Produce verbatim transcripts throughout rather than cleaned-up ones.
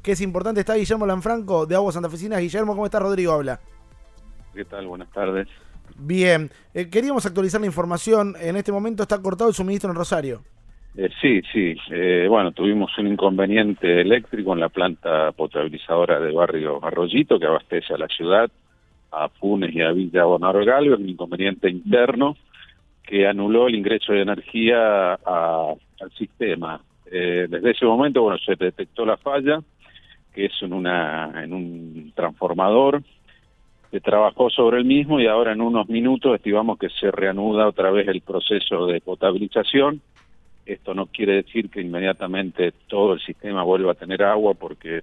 que es importante. Está Guillermo Lanfranco de Aguas Santafesinas. Guillermo, ¿cómo estás? Rodrigo habla. ¿Qué tal? Buenas tardes. Bien, eh, queríamos actualizar la información. En este momento está cortado el suministro en Rosario. Eh, sí, sí. Eh, bueno, tuvimos un inconveniente eléctrico en la planta potabilizadora de Barrio Arroyito, que abastece a la ciudad, a Funes y a Villa Bonaro Galgo. Un inconveniente interno que anuló el ingreso de energía a, al sistema. Eh, desde ese momento, bueno, se detectó la falla, que es en, una, en un transformador. Se trabajó sobre el mismo y ahora en unos minutos estimamos que se reanuda otra vez el proceso de potabilización. Esto no quiere decir que inmediatamente todo el sistema vuelva a tener agua, porque,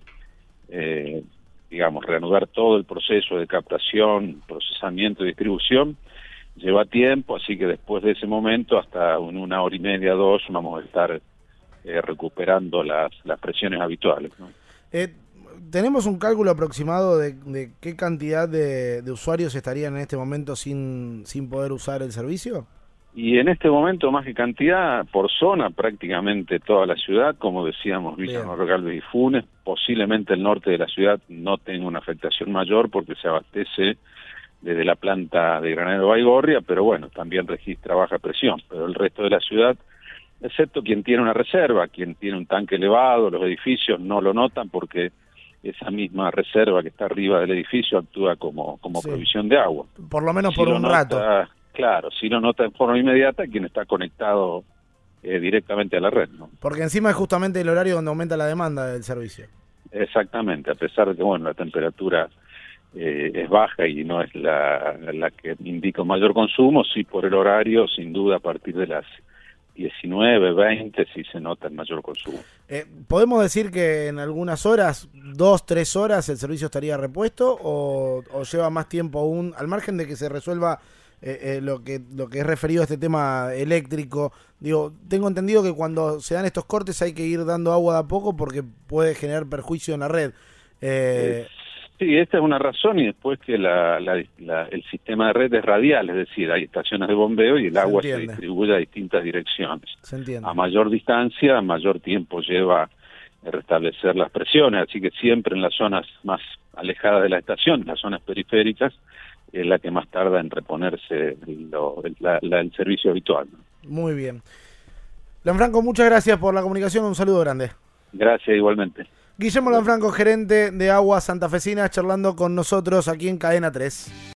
eh, digamos, reanudar todo el proceso de captación, procesamiento y distribución lleva tiempo, así que después de ese momento, hasta en una hora y media, dos, vamos a estar eh, recuperando las, las presiones habituales, ¿no? Eh, ¿Tenemos un cálculo aproximado de, de qué cantidad de, de usuarios estarían en este momento sin, sin poder usar el servicio? Y en este momento, más que cantidad, por zona, prácticamente toda la ciudad, como decíamos, Villa Bonaro Galgo y Funes. Posiblemente el norte de la ciudad no tenga una afectación mayor porque se abastece desde la planta de Granero Baigorria, pero bueno, también registra baja presión. Pero el resto de la ciudad, excepto quien tiene una reserva, quien tiene un tanque elevado, los edificios no lo notan porque esa misma reserva que está arriba del edificio actúa como, como sí. provisión de agua. Por lo menos si por un nota, rato. Claro, si lo nota en forma inmediata quien está conectado eh, directamente a la red, ¿no? Porque encima es justamente el horario donde aumenta la demanda del servicio. Exactamente, a pesar de que bueno, la temperatura eh, es baja y no es la, la que indica un mayor consumo, sí por el horario, sin duda a partir de las diecinueve, veinte, sí se nota el mayor consumo. Eh, ¿Podemos decir que en algunas horas, dos, tres horas, el servicio estaría repuesto o, o lleva más tiempo aún, al margen de que se resuelva eh, eh, lo que lo que es referido a este tema eléctrico? Digo, tengo entendido que cuando se dan estos cortes hay que ir dando agua de a poco porque puede generar perjuicio en la red. Eh, eh, sí, esta es una razón, y después que la, la, la, el sistema de red es radial, es decir, hay estaciones de bombeo y el se agua entiende. se distribuye a distintas direcciones. Se entiende. A mayor distancia, a mayor tiempo lleva restablecer las presiones, así que siempre en las zonas más alejadas de la estación, las zonas periféricas, es la que más tarda en reponerse lo, la, la, el servicio habitual. Muy bien. Lanfranco, muchas gracias por la comunicación, un saludo grande. Gracias, igualmente. Guillermo Lanfranco, gerente de Aguas Santafesinas, charlando con nosotros aquí en Cadena tres.